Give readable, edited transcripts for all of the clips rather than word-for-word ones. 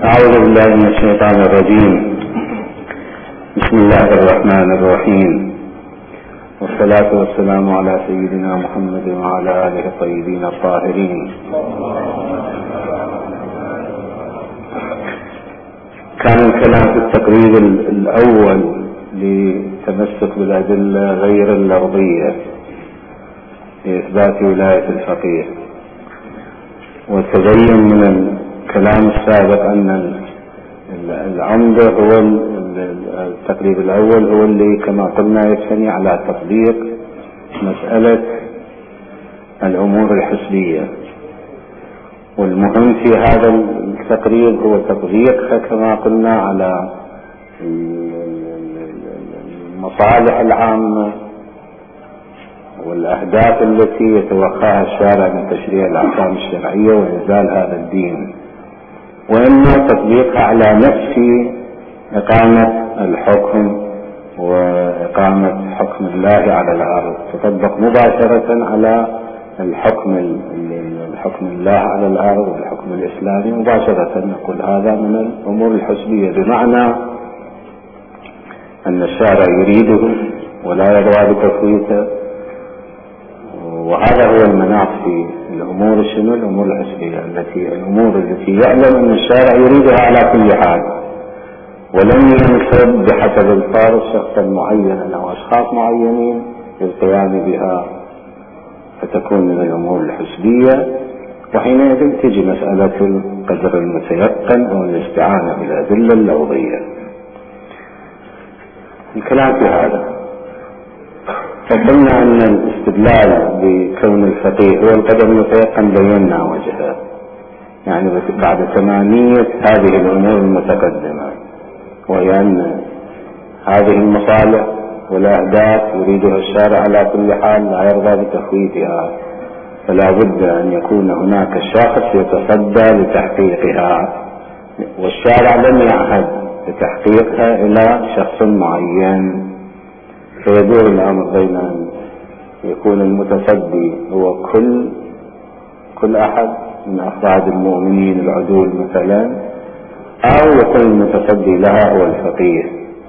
أعوذ بالله من الشيطان الرجيم. بسم الله الرحمن الرحيم، والصلاة والسلام على سيدنا محمد وعلى آله الطيبين الطاهرين. كان الكلام في التقرير الأول للتمسك بالأدلة غير اللفظية لإثبات ولاية الفقيه، وتبين من الكلام السابق أن العمدة هو التقرير الأول هو اللي كما قلنا يبني على تطبيق مسألة الأمور الحسبية، والمهم في هذا التقرير هو تطبيقها كما قلنا على المصالح العامة والأهداف التي يتوقعها الشارع من تشريع الأحكام الشرعية وإنزال هذا الدين، وإما تطبيقها على نفس إقامة الحكم وإقامة حكم الله على الأرض، تطبق مباشرة على الحكم الله على الأرض والحكم الإسلامي مباشرة. نقول هذا من الأمور الحسبية، بمعنى أن الشارع يريده ولا يرضى بتفويته، وهذا هو المناط في الأمور الأمور الحسبية الأمور التي يعلم أن الشارع يريدها على كل حال، ولم ينسب بحسب الفرض شخصا معينا أو أشخاص معينين للقيام بها، فتكون من الأمور الحسبية. وحينئذ تجي مسألة القدر المتيقن أو الاستعانة بالأدلة اللفظية. الكلام في هذا، فقلنا أن الاستدلال بكون الفقيه هو القدر المتيقن بينا وجهه، يعني بعد تمامية هذه الأمور المتقدمة، وهي أن هذه المصالح والأهداف يريدها الشارع على كل حال لا يرضى بتفويتها، فلا بد أن يكون هناك شخص يتصدى لتحقيقها، والشارع لم يعهد بتحقيقها إلى شخص معين، فيدور الأمر بين أن يكون المتصدي هو كل أحد من أفراد المؤمنين العدول مثلا، أو يكون المتصدي لها هو الفقيه،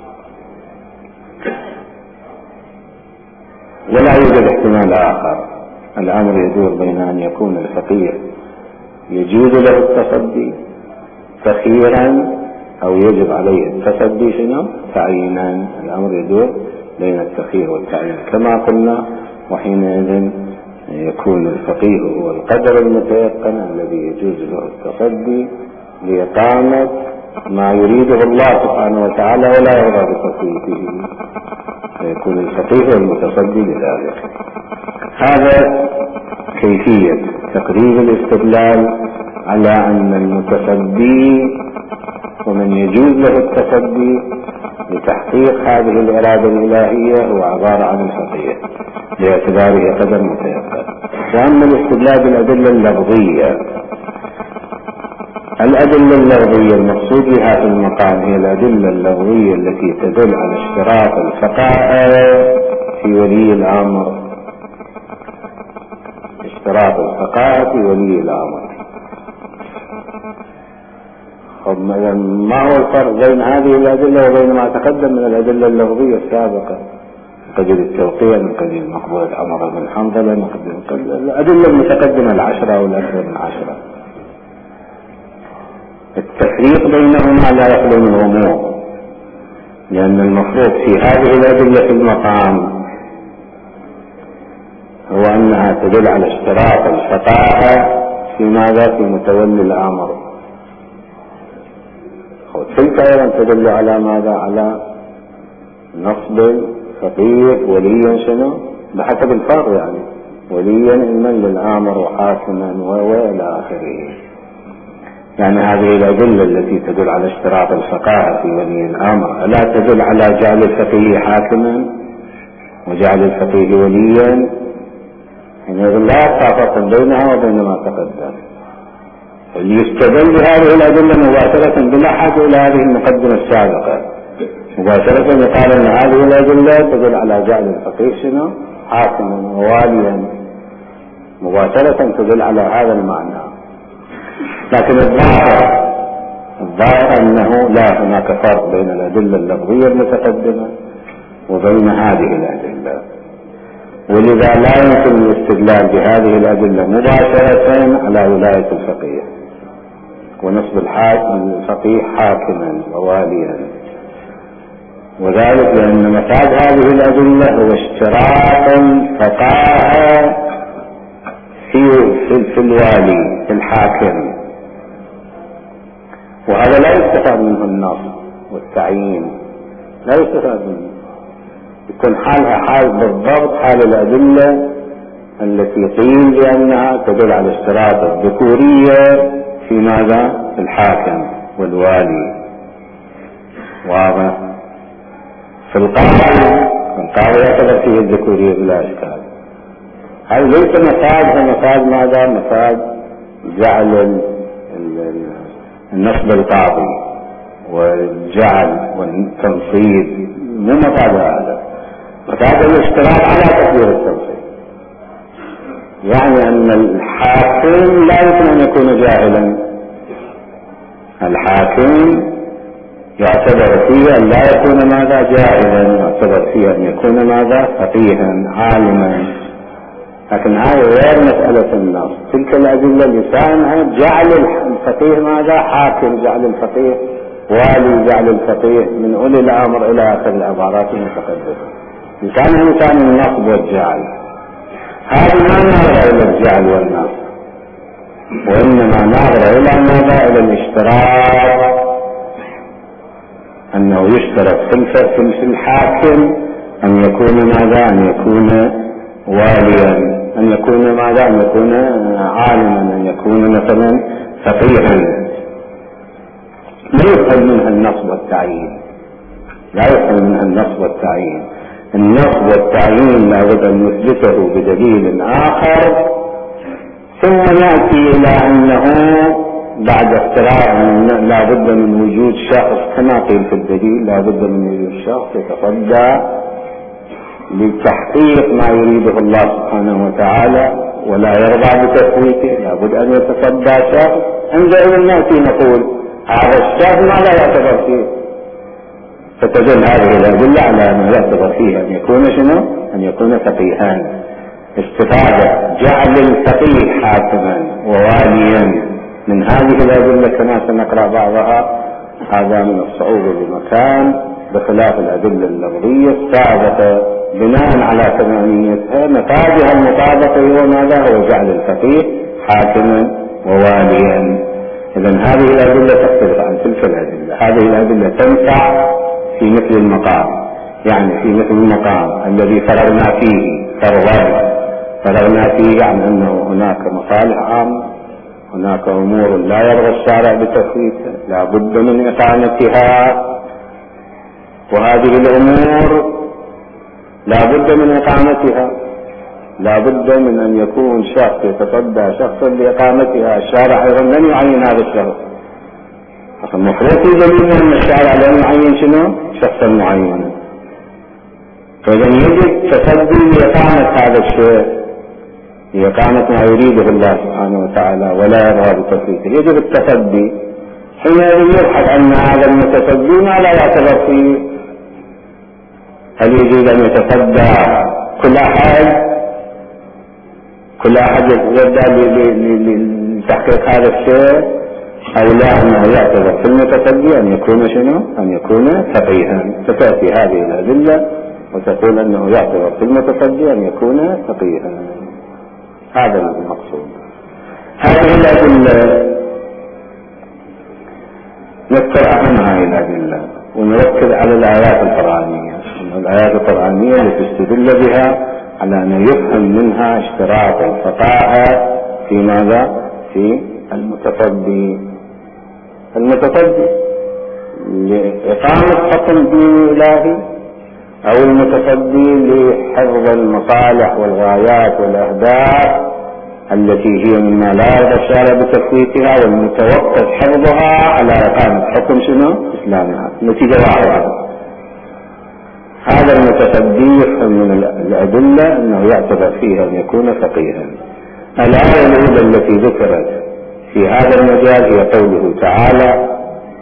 ولا يوجد احتمال آخر. الأمر يدور بين أن يكون الفقيه يجوز له التصدي تخييرا أو يجب عليه التصدي تعيينا. الأمر يدور بين التخيير والتعيين كما قلنا، وحينئذ يكون الفقيه هو القدر المتيقن الذي يجوز له التصدي لإقامة ما يريده الله سبحانه وتعالى ولا يرضى بتصديقه، فيكون الفقيه هو المتصدي لذلك. هذا كيفية تقريب الاستدلال على أن المتصدي ومن يجوز له التصدي لتحقيق هذه الإرادة الإلهية هو عبارة عن الفقيه باعتباره قدر متيقن. وأما الاستدلال بالأدلة اللفظية، الأدلة اللفظية المقصود بها في المقام هي الأدلة اللفظية التي تدل على اشتراط الفقاهة في ولي الأمر، اشتراط الفقاهة في ولي الأمر. ما هو الفرق بين هذه الأدلة وبين ما تقدم من الأدلة اللفظية السابقة؟ قبيل التوقيع، من قبيل مقبولة عمر بن حنظلة، من قبيل الأدلة المتقدمة 10 أو الأكثر من 10. التفريق بينهما لا يخلو من غموض، لأن المفروض في هذه الأدلة في المقام هو أنها تدل على اشتراط الفقاهة في ماذا؟ في متولي الأمر. تلك أيضا تدل على ماذا؟ على نصب الفقيه وليا بحسب الفرض، يعني وليا إما للآمر وحاكما وإلى آخره. يعني هذه الأدلة التي تدل على اشتراط الفقاهة في ولي الأمر لا تدل على جعل الفقيه حاكما وجعل الفقيه وليا، يعني لا يتفق بينها وبين ما تقدم. يستدل هذه الأدلة مباشرة بلا حاجة إلى هذه المقدمة السابقة، مباشرة يقال أن هذه الأدلة تدل على جعل الفقيه حاكما وواليا، مباشرة تدل على هذا المعنى. لكن الظاهر الظاهر أنه لا هناك فرق بين الأدلة اللفظية المتقدمة وبين هذه الأدلة، ولذا لا يمكن الاستدلال بهذه الأدلة مباشرة على ولاية الفقيه ونصب الفقيه حاكما وواليا، وذلك لأن مفاد هذه الأدلة هو اشتراط الفقاهة في الوالي في الحاكم، وهذا لا يستفاد منه النص والتعيين، لا يستفاد منه، يكون حالها حال بالضبط حال الأدلة التي قيل بأنها تدل على اشتراط الذكورية في ماذا؟ في الحاكم والوالي. واضح؟ في القاضي يعتبر فيه الذكورية بلا إشكال. هذا ليس مفاد ماذا؟ مفاد جعل النصب القاضي والجعل والتنصيب، مو مفاد هذا، مفاد الاشتراط على تقدير التنصيب. يعني أن الحاكم لا يمكن أن يكون جاهلا، الحاكم يعتبر فيه أن لا يكون ماذا؟ جاهلا، يعتبر فيه أن يكون ماذا؟ فقيها عالما. لكن هذه غير مسألة النص، تلك الأدلة لسانها جعل الفقيه ماذا؟ حاكم، جعل الفقيه والي، جعل الفقيه من أولي الأمر إلى آخر العبارات المتقدمة، لسانها لسان النصب والجعل. هذه ما نظر إلى الجعل والنصب، وإنما نظر إلى ماذا؟ إلى الاشتراط، أنه يشترط في الحاكم أن يكون ماذا؟ أن يكون واليا، أن يكون ماذا؟ أن يكون عالما، أن يكون مثلا فقيها. لا يفهم منها النصب والتعيين، لا يفهم منها النصب والتعيين. النصب والتعيين لابد أن نثبته بدليل آخر، ثم نأتي إلى أنه بعد اختراع لابد من وجود شخص، كما قيل في الدليل لابد من وجود شخص يتصدى لتحقيق ما يريده الله سبحانه وتعالى ولا يرضى بتفويته، لابد أن يتصدى شخص. عندئذ نأتي نقول هذا الشخص ما لا يعتبر فيه، فتدل هذه الأدلة على أنه يعتبر فيه أن يكون شنو؟ أن يكون فقيها. استفادة جعل الفقيه حاكما وواليا من هذه الأدلة كما سنقرأ بعضها، هذا من الصعوبة بمكان، بخلاف الأدلة اللفظية السابقة بناء على ثمانيتها مفادها المطابقة هو ماذا؟ هو جعل الفقيه حاكما وواليا. إذن هذه الأدلة تختلف عن تلك الأدلة. هذه الأدلة تنفع في مثل المقام، يعني في مثل المقام الذي فرغنا فيه فرغنا فيه عن أنه هناك مصالح عامة، هناك أمور لا يرغب الشارع بتفويتها، لا بد من إقامتها، وهذه الأمور لا بد من إقامتها، لا بد من أن يكون شخص يتصدى شخصا لإقامتها. الشارع أيضا لن يعين هذا الشخص، المفروض في دليل أن الشارع لن يعين شنو؟ شخصا معينا. فإذا يجب تصدي لإقامة هذا الشيء، لإقامة ما يريده الله سبحانه وتعالى ولا يرغب بتفويته، يجب التصدي. حينئذ يبحث أن هذا المتصدي ما لا يعتبر فيه، هل يجوز أن يتصدى كل أحد يتغدى لتحقيق هذا الشيء، أو لا أنه يعتبر في المتصدي أن يكون شنو؟ أن يكون فقيها. فتأتي هذه الأدلة وتقول أنه يعتبر في المتصدي أن يكون فقيها. هذا المقصود. هذه الأدلة نذكر أهم هذه الأدلة ونركز على الآيات القرآنية. الآيات القرآنية التي تستدل بها على أن يفهم منها اشتراط الفقاهة في ماذا؟ في المتصدي لإقامة حكم دين إلهي، أو المتصدي لحفظ المصالح والغايات والأهداف التي هي مما لا يرضى الشارع بتفويتها، والمتوقف حفظها على إقامة حكم شنو؟ إسلامها. نتيجة واحدة، هذا المتصدي يفهم من الأدلة أنه يعتبر فيها أن يكون فقيها. الآية الأولى التي ذكرت في هذا المجال هي قوله تعالى: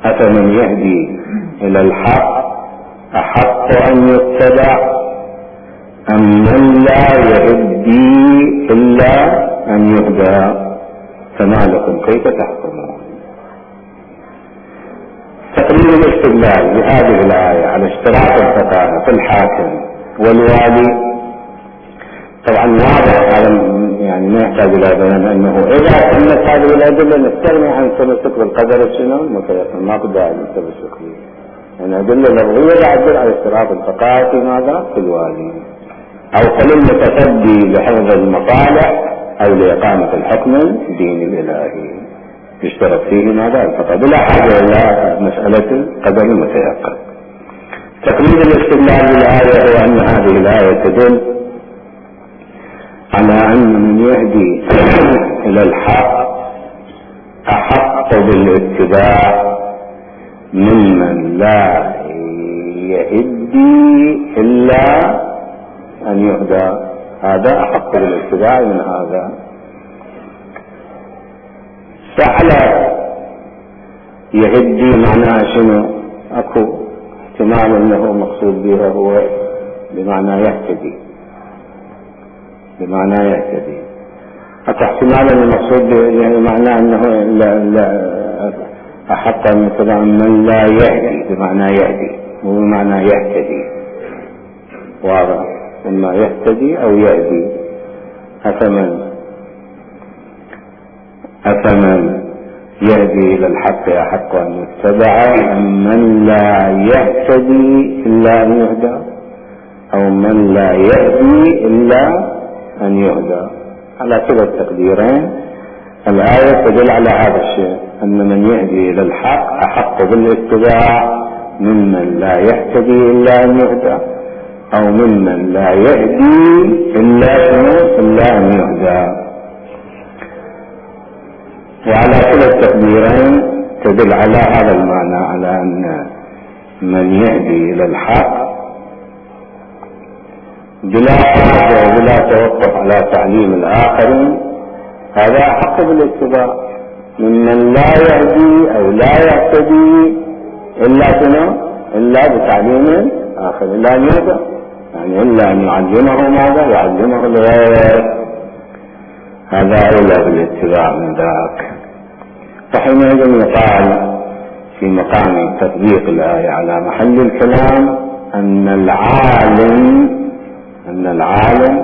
أفمن يهدي إلى الحق أحق أن يتبع أم من لا يهدي إلا أن يهدى فما لكم كيف تحكمون. تقرير الاستدلال بهذه الآية على اشتراط الفقاهة في الحاكم والوالي طبعا واضح، يعني ما يحتاج إلى بيان أنه إذا تمت هذه الأدلة نستغني عن التمسك بالقدر شنو متيقن، ما بدأ التمسك فيه، يعني أدلة لفظية تعبر على اشتراط الفقاهة في ماذا؟ في الوالي، أو كالمتصدي لحفظ المصالح أو لإقامة الحكم الديني الإلهي يشترط فيه ماذا؟ الفقه بلا حاجة إلى مسألة القدر المتيقن. تقليد الاستدلال بالآية هو أن هذه الآية تدل على أن من يهدي إلى الحق أحق بالاتباع ممن لا يهدي إلا أن يهدى، هذا أحق بالاتباع من هذا. فعلى يهدي معناه شنو؟ أكو احتمال أنه مقصود بها هو بمعنى يهتدي، بمعنى يهتدي، أكو احتمال أن المقصود به يعني معناه أنه لا أحق أن يتبع من لا يهدي بمعنى يهدي وبمعنى يهتدي، واضح، إما يهتدي أو يهدي. أفمن يهدي إلى الحق أحق أن يتبع أم من لا يهتدي إلا أن يهدى أو من لا يهدي إلا أن يهدى. على كلا التقديرين الآية تدل على هذا الشيء، أن من يهدي إلى الحق أحق بالاتباع ممن لا يهتدي إلا أن يهدى أو ممن لا يهدي إلا أن يهدى. وعلى كلا التقديرين تدل على هذا المعنى، على أن من يهدي إلى الحق بلا حاجة وبلا توقف على تعليم الآخرين هذا أحق بالاتباع ممن لا يهدي أو لا يهتدي إلا بتعليم الآخر، إلا أن يهدى، يعني إلا أن يعلمه ماذا؟ يعلمه الغير، هذا أولى بالاتباع من ذاك. فحينئذ يقال في مقام تطبيق الآية على محل الكلام أن العالم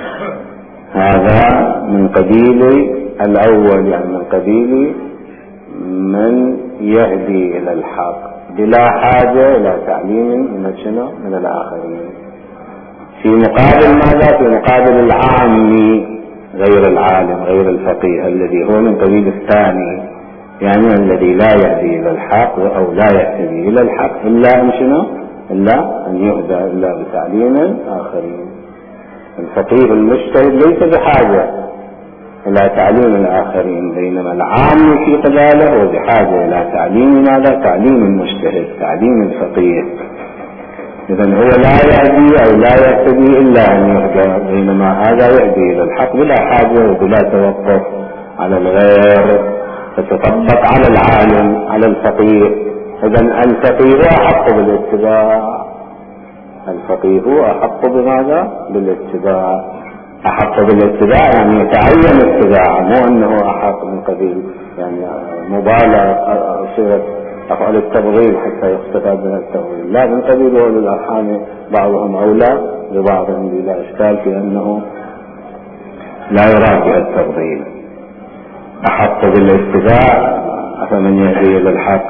هذا من قبيل الأول، يعني من قبيل من يهدي إلى الحق بلا حاجة إلى تعليم من الآخرين، في مقابل ماذا؟ في مقابل العامي غير العالم غير الفقيه الذي هو من قبيل الثاني، يعني الذي لا يهدي إلى الحق أو لا يهتدي إلى الحق إلا أن يهدى إلا بتعليم الآخرين. الفقيه المجتهد ليس بحاجة إلى تعليم الآخرين، بينما العام في قباله هو بحاجة إلى تعليم ماذا؟ تعليم المجتهد، تعليم الفقيه. إذن هو لا يهدي أو لا يهتدي إلا أن يهدى، بينما هذا يهدي إلى الحق بلا حاجة وبلا توقف على الغير، فتطبق على العالم على الفقيه. إذن الفقيه أحق بالاتباع، الفقيه أحق بماذا؟ بالاتباع. أحق بالاتباع يعني يتعين اتباعه، مو أنه أحق من قبيل يعني مبالغة صيغة أفعل التفضيل حتى يختفى بها التفضيل، لا، من قبيل أولي الأرحام بعضهم أولى ببعضهم بلا إشكال في أنه لا يراد بها التفضيل. أحق بالاتباع أفمن يهدي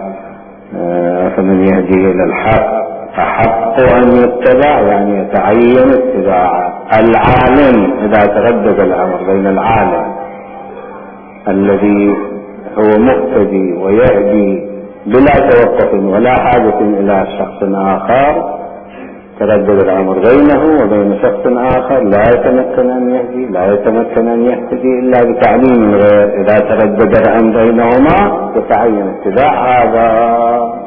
إلى الحق أحق أن يتبع، يعني يتعين اتباعه. العالم إذا تردد الأمر بين العالم الذي هو مقتدي ويهدي بلا توقف ولا حاجة إلى شخص آخر، تردد الأمر بينه وبين شخص آخر لا يتمكن أن يهدي لا يتمكن أن يهتدي إلا بتعليم الغير. إذا تردد الأمر بينهما يتعين اتباع هذا.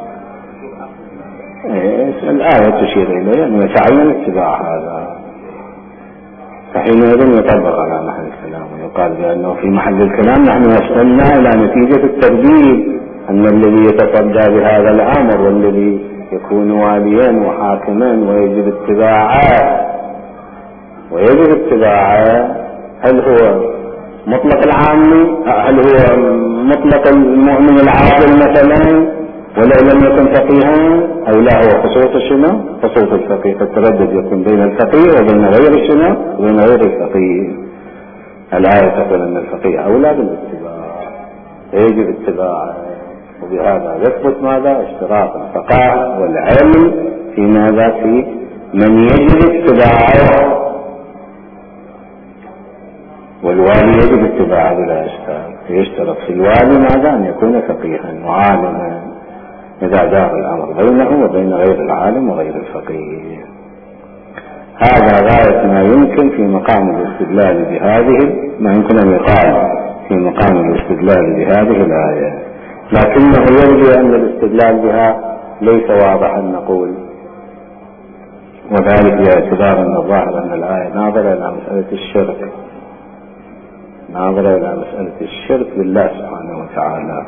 الآية تشير إليه أن يتعين اتباع هذا، فحينئذ يطبق على محل الكلام ويقال بأنه في محل الكلام نحن وصلنا إلى نتيجة الترديد أن الذي يتصدى بهذا الأمر والذي يكون واليا وحاكما ويجب اتباعه هل هو مطلق العامي؟ هل هو مطلق المؤمن العادل مثلا ولو لم يكن فقيها، أو لا هو خصوص شنو؟ خصوص الفقيه. فالتردد يكون بين الفقيه وبين غير شنو؟ وبين غير الفقيه. الآية تقول أن الفقيه أولى بالاتباع، يجب اتباعه، وبهذا يثبت ماذا؟ اشتراك الفقاهة والعلم في ماذا؟ في من يجب اتباعه، والوالي يجب اتباعه بلا اشكال. يشترط في الوالي ماذا؟ أن يكون فقيها وعالما إذا دار الأمر بينه وبين غير العالم وغير الفقيه. هذا غاية ما يمكن في مقام الاستدلال بهذه، ما يمكن أن يقال في مقام الاستدلال بهذه الآية، لكنه يرجو أن الاستدلال بها ليس واضحا نقول، وذلك باعتبار أن الظاهر أن الآية ناظرة إلى مسألة الشرك، ناظرة إلى مسألة الشرك بالله سبحانه وتعالى،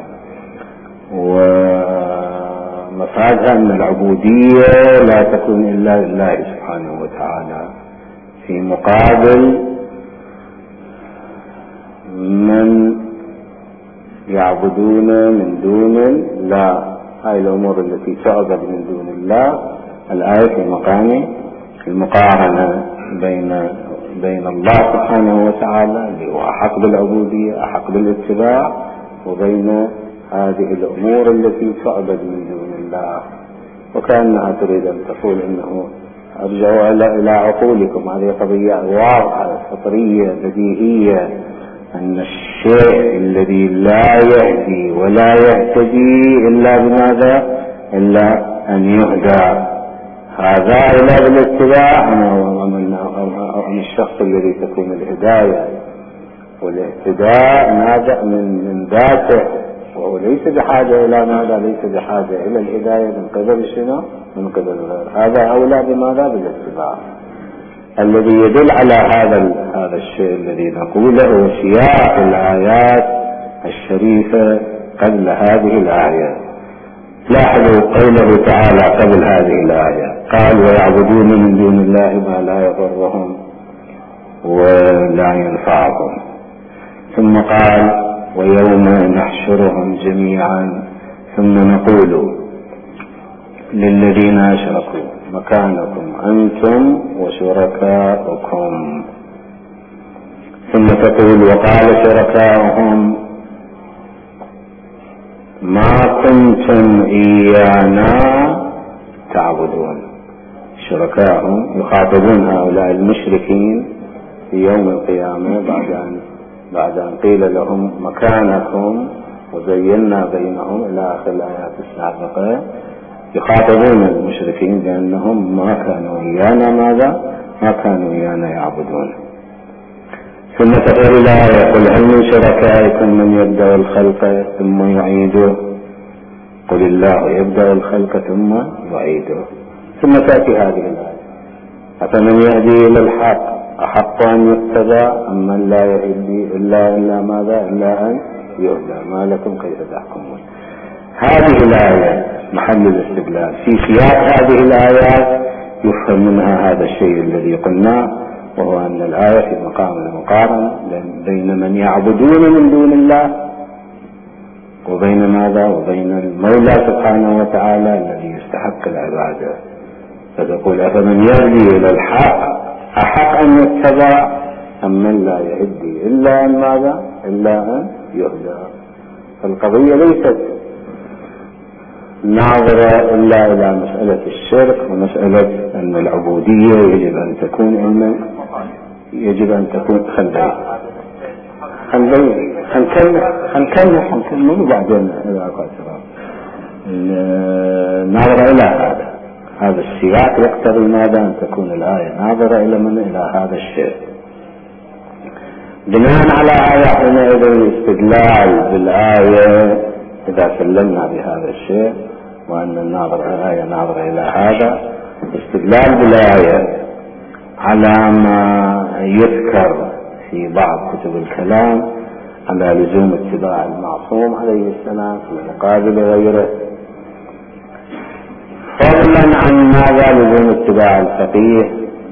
ومفادها أن العبودية لا تكون إلا لله سبحانه وتعالى في مقابل من يعبدون من دون الله. هاي الأمور التي تعبد من دون الله، الآية في مقام المقارنة بين الله سبحانه وتعالى اللي هو أحق بالعبودية أحق بالاتباع، وبين هذه الأمور التي تعبد من دون الله. وكأنها تريد أن تقول إنه أرجعوا إلى عقولكم، هذه قضية واضحة فطرية بديهية، أن الشيء الذي لا يهدي ولا يهتدي إلا بماذا؟ إلا أن يهدى، هذا إلا بالاتباع. أم الشخص الذي تكون الهداية والاهتداء نابع من ذاته، وهو ليس بحاجة إلى ماذا؟ ليس بحاجة إلى الهداية من قبل شنو؟ من قبل الغير. هذا أولى بماذا؟ بالاتباع. الذي يدل على هذا الشيء الذي نقوله سياق الآيات الشريفة قبل هذه الآية. لاحظوا قوله تعالى قبل هذه الآية قال ويعبدون من دون الله ما لا يضرهم ولا ينفعهم، ثم قال ويوم نحشرهم جميعا ثم نقول للذين أشركوا مكانكم أنتم وشركاؤكم، ثم تقول وقال شركاؤهم ما كنتم إيانا تعبدون. شركاؤهم يخاطبون هؤلاء المشركين في يوم القيامة بعد أن قيل لهم مكانكم وزينا بينهم إلى آخر الآيات السابقة، يخاطبون المشركين بأنهم ما كانوا إيانا ماذا؟ ما كانوا إيانا يعبدون. ثم تقول الآية قل هل من شركائكم من يبدأ الخلق ثم يعيده؟ قل الله يبدأ الخلق ثم يعيده. ثم تأتي هذه الآية أفمن يهدي إلى الحق أحق أن يتبع أم من لا يهدي إلا ماذا؟ إلا أن يهدى ما لكم كيف تحكمون. هذه الآية محل الاستدلال. في سياق هذه الآيات يفهم منها هذا الشيء الذي قلناه، وهو أن الآية في مقام المقارنة بين من يعبدون من دون الله وبين ماذا؟ وبين المولى سبحانه وتعالى الذي يستحق العبادة. فتقول أفمن يهدي إلى الحق أحق أن يتبع أم من لا يهدي إلا أن ماذا؟ إلا أن يهدى. فالقضية ليست ناظرة إلا إلى مسألة الشرك ومسألة أن العبودية يجب أن تكون علما، يجب أن تكون خنكمل وبعدين إذا قاتل ناظرة إلى هذا السياق يقتضي ماذا؟ أن تكون الآية ناظرة إلى هذا الشيء. بناء على هذا حينئذ الاستدلال بالآية إذا سلمنا بهذا الشيء وأن الآية ناظرة إلى هذا، استدلال بالآية على ما يذكر في بعض كتب الكلام على لزوم اتباع المعصوم عليه السلام في مقابل غيره، فضلا عن ماذا لزوم اتباع الفقيه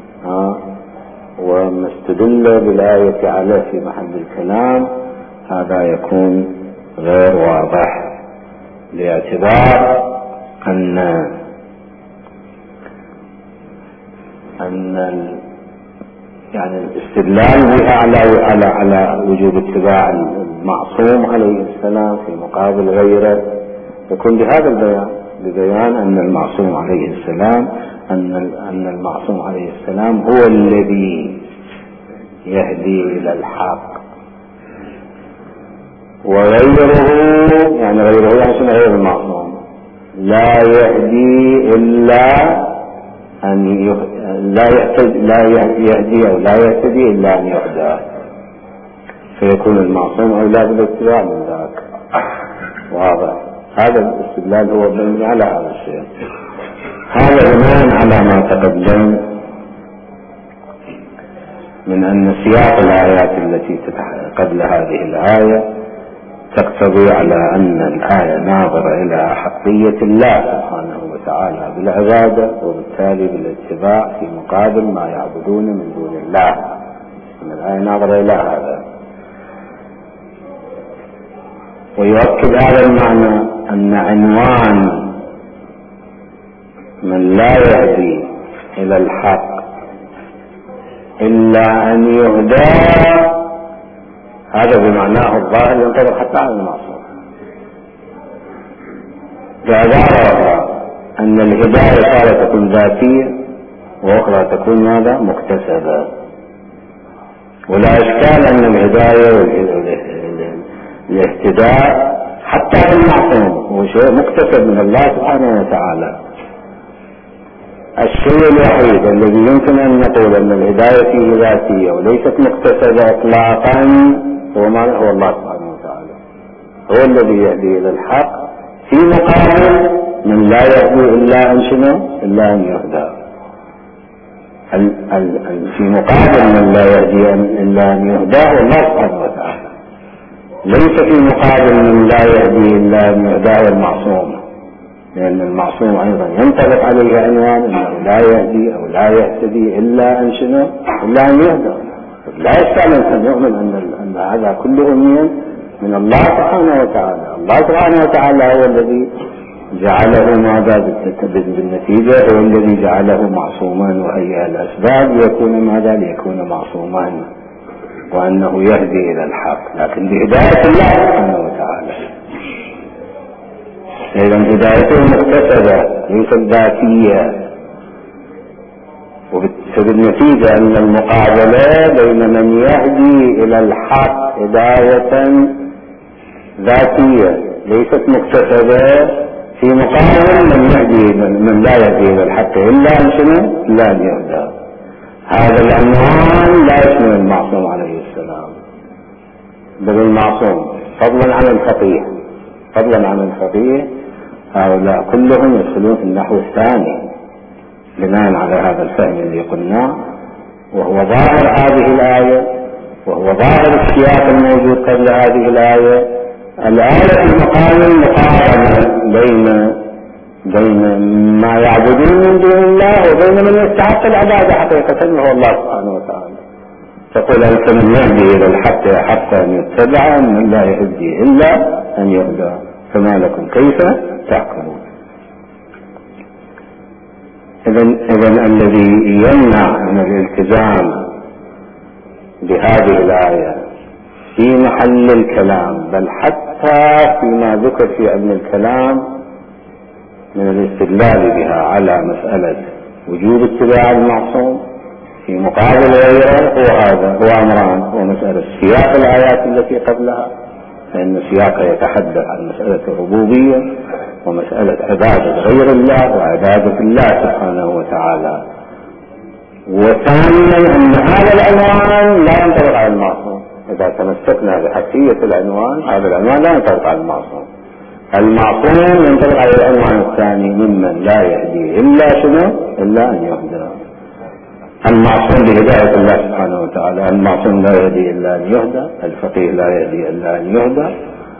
وما استدل بالآية عليه في محل الكلام، هذا يكون غير واضح، باعتبار أن يعني الاستدلال بها على وجوب اتباع المعصوم عليه السلام في مقابل غيره يكون بهذا البيان، ببيان أن المعصوم عليه السلام أن المعصوم عليه السلام هو الذي يهدي إلى الحق، وغيره يعني شنو غير المعصوم لا يهدي إلا أن لا يهدي أو لا يهتدي إلا أن يهدى، فيكون المعصوم أولى بالاتباع من ذاك. واضح؟ هذا الاستدلال هو بني على هذا الشيء. هذا بناء على ما تقدم من أن سياق الآيات التي قبل هذه الآية تقتضي على أن الآية ناظرة إلى حقية الله سبحانه وتعالى بالعبادة، وبالتالي بالاتباع في مقابل ما يعبدون من دون الله. أن الآية ناظرة إلى هذا. ويؤكد هذا المعنى أن عنوان من لا يهدي إلى الحق إلا أن يهدى، هذا بمعناه الظاهر ينطبق حتى على المعصوم. بعبارة أن الهداية صارت تكون ذاتية وأخرى تكون ماذا؟ مكتسبة. ولا إشكال أن الهداية والاهتداء حتى في المعصوم هو شيء مكتسب من الله سبحانه وتعالى. الشيء الوحيد الذي يمكن أن نقول أن الهداية فيه ذاتية وليست مكتسبة إطلاقا هو الله سبحانه وتعالى، هو الذي يهدي إلى الحق في مقابل من لا يهدي إلا أن شنو؟ إلا أن يهدى. في مقابل من لا يهدي إلا أن يهدى هو الله سبحانه وتعالى، ليس في مقابل من لا يهدي إلا أن يهدى المعصوم، لأن المعصوم أيضا ينطبق عليه عنوان أنه لا يهدي أو لا يهتدي إلا أن شنو؟ إلا أن يهدى. لا يستعمل أن يؤمن أن هذا كله من الله سبحانه وتعالى. الله سبحانه وتعالى هو الذي جعله ماذا بالنتيجة، هو الذي جعله معصوما وهيئ الأسباب ليكون ماذا؟ ليكون معصوما، وأنه يهدي إلى الحق، لكن بهداية الله سبحانه وتعالى. إذا هدايته مكتسبة ليست ذاتية، وبالنتيجة أن المقابلة بين من يهدي إلى الحق هداية ذاتية ليست مكتسبة في مقابل من لا يهدي إلى الحق إلا أن شنو؟ إلا أن يهدى. هذا العنوان لا يشمل المعصوم عليه السلام، بل المعصوم فضلا عن الفقيه هؤلاء كلهم يدخلون في النحو الثاني بناء على هذا الفهم اللي قلناه، وهو ظاهر هذه الآية، وهو ظاهر السياق الموجود قبل هذه الآية. الآية في مقام المقارنة بين ما يعبدون من دون الله وبين من يستحق العبادة حقيقة وهو الله سبحانه وتعالى. تقول أنت من يهدي إلى الحق حتى أن يتبع، من لا يهدي إلا أن يهدى، فما لكم كيف تحكمون. إذن الذي يمنع من الالتزام بهذه الآية في محل الكلام، بل حتى فيما ذكر في علم الكلام من الاستدلال بها على مسألة وجوب اتباع المعصوم في مقابل غيره، هو أمران: هو مسألة سياق الآيات التي قبلها، فإن سياقها يتحدث عن مسألة الربوبية ومسألة عبادة غير الله وعبادة الله سبحانه وتعالى. وثانيا أن هذا العنوان لا ينطبق على المعصوم. إذا تمسكنا بحقيقة العنوان، هذا العنوان لا ينطبق على المعصوم. المعصوم ينطبق على العنوان الثاني: ممن لا يهدي إلا شنو؟ إلا أن يهدى. المعصوم بهداية الله سبحانه وتعالى، المعصوم لا يهدي إلا أن يهدى، الفقيه لا يهدي إلا أن يهدى،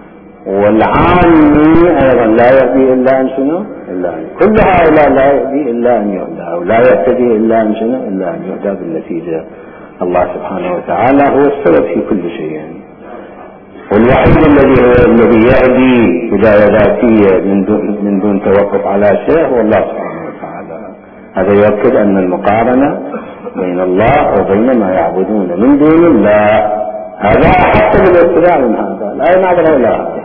والعامي أيضا لا يهدي إلا أن شنو؟ إلا أن كل هؤلاء لا يهدي إلا أن يهدى، أو لا يهتدي إلا أن شنو؟ إلا أن يهدى. بالنتيجة الله سبحانه وتعالى هو السبب في كل شيء يعني. والوحيد الذي يهدي هداية ذاتية من دون توقف على شيء هو الله سبحانه وتعالى. هذا يؤكد أن المقارنة بين الله وبين ما يعبدون من دون الله هذا أحق بالاتباع من هذا، لا ينعبر إلى هذا.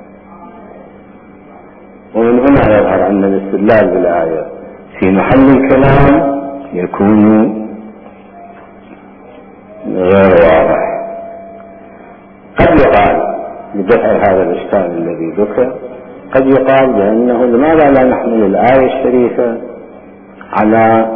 ومن هنا يظهر أن الاستدلال بالآية في محل الكلام يكون غير واضح. قد يقال بدفع هذا الإشكال الذي ذكر، قد يقال بأنه لماذا لا نحمل الآية الشريفة على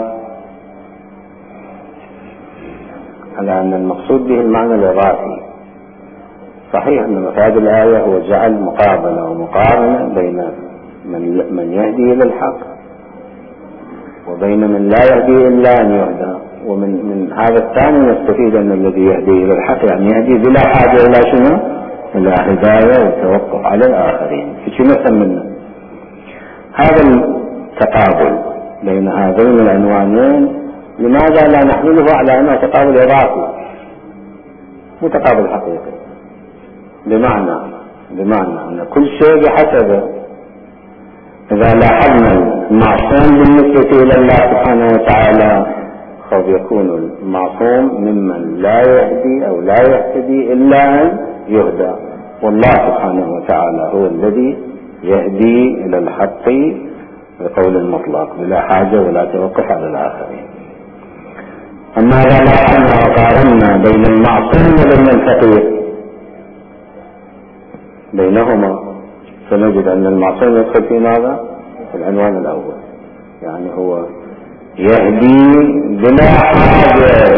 أن المقصود به المعنى الإضافي. صحيح أن مفاد الآية هو جعل مقابلة ومقارنة بين من يهدي إلى الحق وبين من لا يهدي إلا أن يهدى، ومن هذا الثاني نستفيد أن الذي يهدي إلى الحق يعني يهدي بلا حاجة إلى شنو؟ إلى هداية والتوقف على الآخرين. في مثل منه هذا التقابل بين هذين العنوانين لماذا لا نحمله على أنه تقابل إضافي مو تقابل حقيقي؟ بمعنى أن كل شيء بحسبه. إذا لاحظنا المعصوم بالنسبة إلى الله سبحانه وتعالى قد يكون المعصوم ممن لا يهدي أو لا يهتدي إلا أن يهدى، والله سبحانه وتعالى هو الذي يهدي إلى الحق بقول المطلق بلا حاجة ولا توقف على الآخرين. أما إذا لاحظنا وقارنا بين المعصوم وبين الفقير بينهما سنجد أن المعصوم يدخل في ماذا؟ في العنوان الأول، يعني هو يهدي بلا حاجة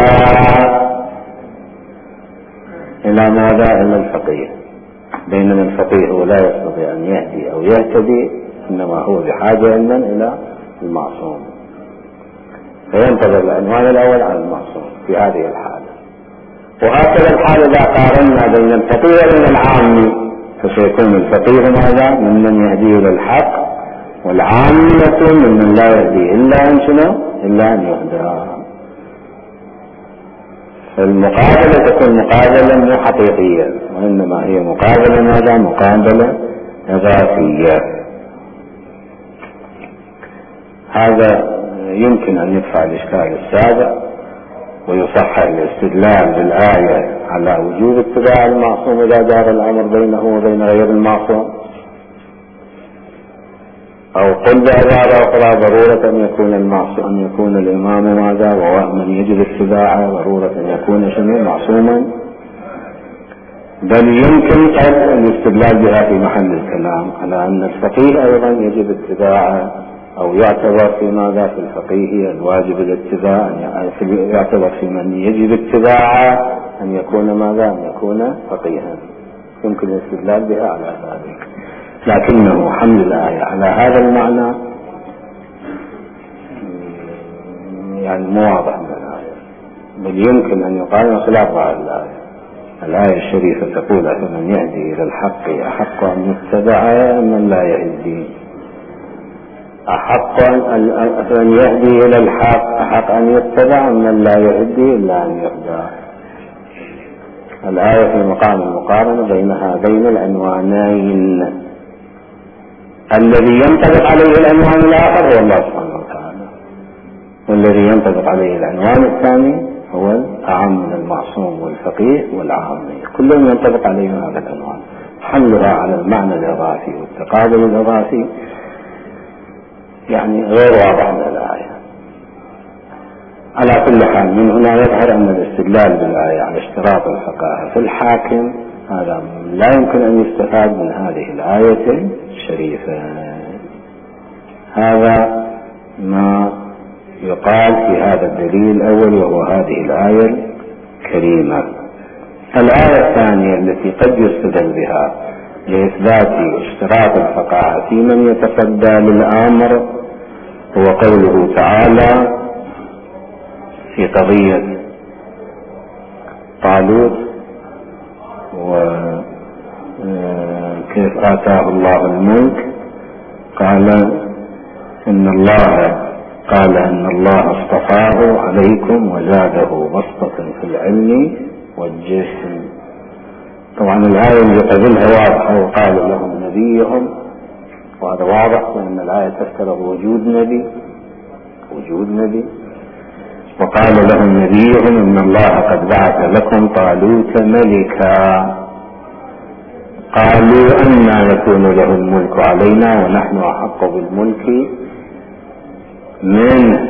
إلى ماذا؟ إلى الفقيه. بينما الفقيه هو لا يستطيع أن يهدي أو يهتدي، إنما هو بحاجة إلى المعصوم، فينتظر العنوان الأول على المعصوم في هذه الحالة. وهكذا الحال إذا قارنا بين الفقيه وبين العامي فسيكون الفقيه ماذا؟ ممن يهدي إلى الحق، والعامة ممن لا يهدي إلا أن شنو؟ إلا أن يهدى. فالمقابلة تكون مقابلة مو حقيقية، وإنما هي مقابلة ماذا؟ مقابلة إضافية. هذا يمكن أن يدفع الإشكال السابق ويصحح الاستدلال بالآية على وجوب اتباع المعصوم إذا دار الأمر بينه وبين غير المعصوم، أو قل بعبارة أخرى ضرورة أن يكون المعصوم أن يكون الإمام ماذا؟ ووهما يجب اتباعه، ضرورة أن يكون شنو؟ معصوما. بل يمكن قد الاستدلال بها في محل الكلام على أن الفقيه أيضا يجب اتباعه، أو يعتبر في ماذا؟ في الفقيه الواجب الاتباع، يعتبر في من يجب اتباعه أن يكون ماذا؟ أن يكون فقيها. يمكن الاستدلال بها على ذلك، لكنه حمل الآية على هذا المعنى يعني مو واضح من الآية، بل يمكن أن يقال خلاف الآية. الآية الشريفة تقول فمن يهدي إلى الحق أحق أن يتبع من لا يهدي، أحق أن يهدي إلى الحق أحق أن يتبع من لا يهدي إلا أن يهدى. الآية في مقام المقارنة بين هذين العنوانين. الذي ينطبق عليه العنوان الآخر هو الله سبحانه وتعالى، والذي ينطبق عليه العنوان الثاني هو الأعم من المعصوم والفقيه والعامي، كلهم ينطبق عليهم هذا العنوان. حملها على المعنى الإضافي والتقابل الإضافي يعني غير واضح من الآية. على كل حال من هنا يظهر أن الاستدلال بالآية على اشتراط الفقاهة في الحاكم هذا لا يمكن أن يستفاد من هذه الآية الشريفة. هذا ما يقال في هذا الدليل الأول، وهو هذه الآية الكريمة. الآية الثانية التي قد يستدل بها لإثبات اشتراط الفقاهة في من يتصدى للأمر هو قوله تعالى في قضية طالوت وكيف آتاه الله الملك، قال إن الله اصطفاه عليكم وزاده بسطة في العلم والجسم. طبعا الآية اللي قبلها واضحة، وقال لهم نبيهم، وهذا واضح لأن الآية تفترض وجود نبي. وقال لهم نبيهم إن الله قد بعث لكم طالوت ملكا. قالوا أنى يكون له الملك علينا ونحن أحق بالملك منه.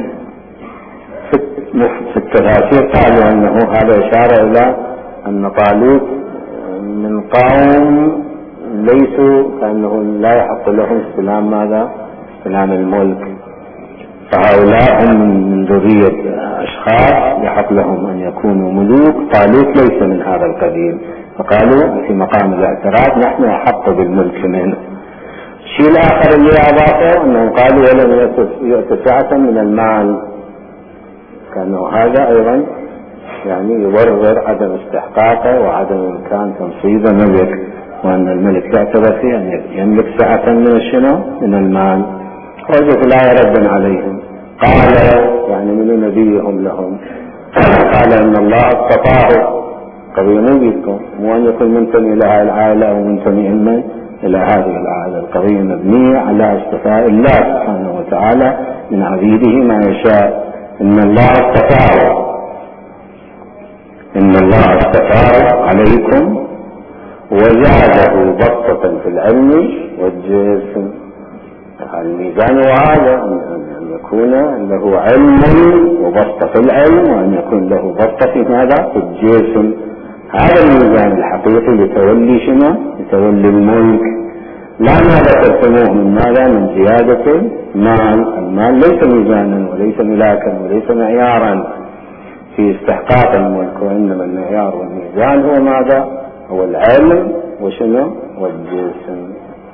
في التفاسير قالوا أنه هذا إشارة إلى أن طالوت من قوم ليسوا كأنه لا يحق لهم استلام الملك، فهؤلاء هم من ذرية أشخاص يحق لهم أن يكونوا ملوك. طالوت ليس من هذا القبيل، فقالوا في مقام الاعتراض نحن أحق بالملك منه. الشيء الآخر اللي أضافه أنهم قالوا ولم يؤت سعة من المال، كأنه هذا أيضا يعني يبرر عدم استحقاقه وعدم إمكان تنصيب ملك، وأن الملك يعتبر فيه أن يملك سعة من المال. وجد الآية ردا عليهم، قال يعني من نبيهم لهم، قال إن الله اصطفاه. قضية مو بيدكم، مو أن يكون منتمي إلى هذه العائلة أو منتمي إلى هذه العائلة. القضية مبنية على اصطفاء الله سبحانه وتعالى من عبيده ما يشاء. إن الله اصطفاه عليكم وزاده بسطة في العلم والجسم. الميزان وهذا أن يكون له علم وبسطة في العلم، وأن يكون له بسطة في ماذا؟ في الجسم. هذا الميزان الحقيقي لتولي الملك. لا ما ذكرتموه من ماذا؟ من زيادة المال ليس ميزانا وليس ملاكا وليس معيارا في استحقاق الملك، وإنما المعيار والميزان هو ماذا؟ هو العلم والجسم.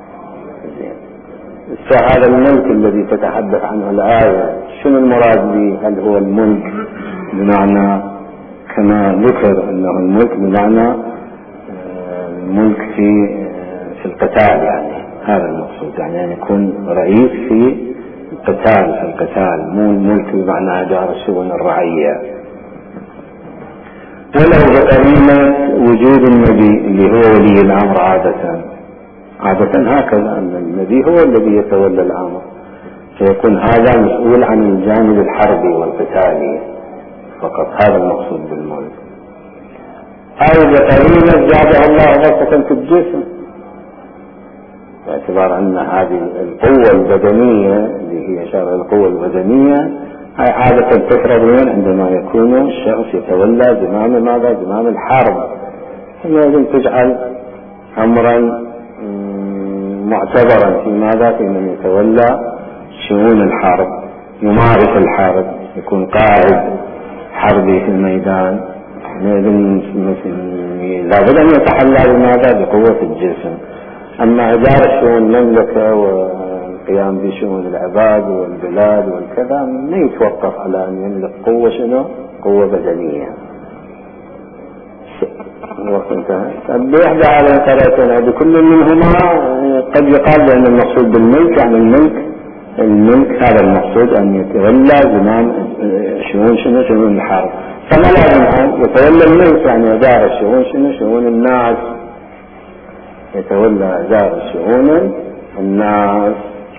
هذا الملك الذي تتحدث عنه الآية شنو المراد به؟ هل هو الملك بمعنى كما ذكر أنه الملك بمعنى الملك في القتال، يعني هذا المقصود، يعني أن يكون رئيس في القتال، مو الملك بمعنى إدارة الشؤون الرعية. ولو بقرينة وجود النبي اللي هو ولي الأمر عادة هكذا، أن النبي هو الذي يتولى الأمر، فيكون هذا مسؤول عن الجانب الحربي والقتالي فقط. هذا المقصود بالملك. أو بقرينة زاده الله بسطة في الجسم، باعتبار أن هذه القوة البدنية اللي هي شرع القوة البدنية هي عادة تفرض عندما يكون الشخص يتولى زمام الحرب، لازم تجعل أمرا معتبرا في من يتولى شؤون الحرب، يمارس الحرب، يكون قائد حربي في الميدان. لابد أن يتحلى بقوة الجسم. أما إدارة شؤون المملكة والقيام بشؤون العباد والبلاد والكذا ما يتوقف على أن يملك قوة بدنية. الوقت انتهى. بإحدى هذه الطريقتين بكل منهما قد يقال بأن المقصود بالملك يعني الملك هذا المقصود أن يتولى زمام شؤون الحرب. فما لازم أن يتولى الملك يعني إدارة شؤون الناس، يتولى إدارة شؤون الناس.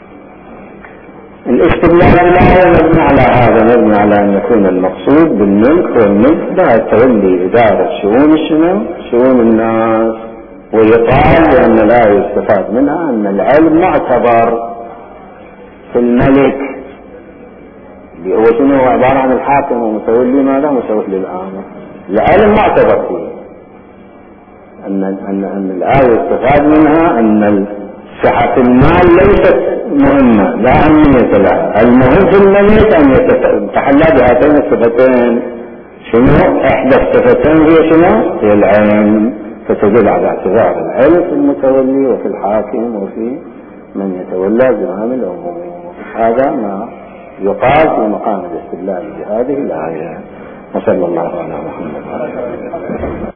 الاستدلال بالآية مبني على هذا، مبني على أن يكون المقصود بالملك هو الملك لا تولي إدارة شؤون الناس. ويقال بأن الآية يستفاد منها أن العلم معتبر في الملك، اللي هو عبارة عن الحاكم ومتولي متولي الأمر. العلم معتبر فيه، أن الآية يستفاد منها أن صحة المال ليست مهمة، لا أهمية لها. المهم في الملك أن يتحلى بهاتين الصفتين. إحدى الصفتين هي العلم، فتدل على اعتبار العلم في المتولي وفي الحاكم وفي من يتولى زمام الأمور. هذا ما يقال في مقام الاستدلال بهذه الآية. وصلى الله على محمد.